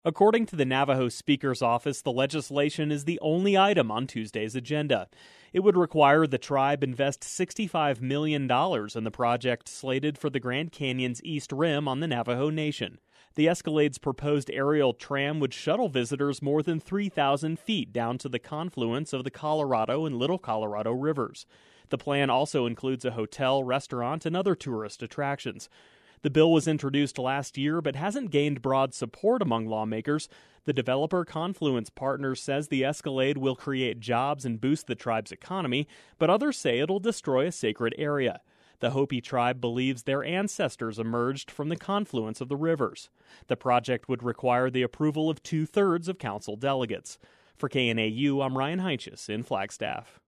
According to the Navajo Speaker's office, the legislation is the only item on Tuesday's agenda. It would require the tribe invest $65 million in the project slated for the Grand Canyon's East Rim on the Navajo Nation. The Escalade's proposed aerial tram would shuttle visitors more than 3,000 feet down to the confluence of the Colorado and Little Colorado rivers. The plan also includes a hotel, restaurant, and other tourist attractions. The bill was introduced last year but hasn't gained broad support among lawmakers. The developer Confluence Partners says the Escalade will create jobs and boost the tribe's economy, but others say it'll destroy a sacred area. The Hopi tribe believes their ancestors emerged from the confluence of the rivers. The project would require the approval of 2/3 of council delegates. For KNAU, I'm Ryan Heinches in Flagstaff.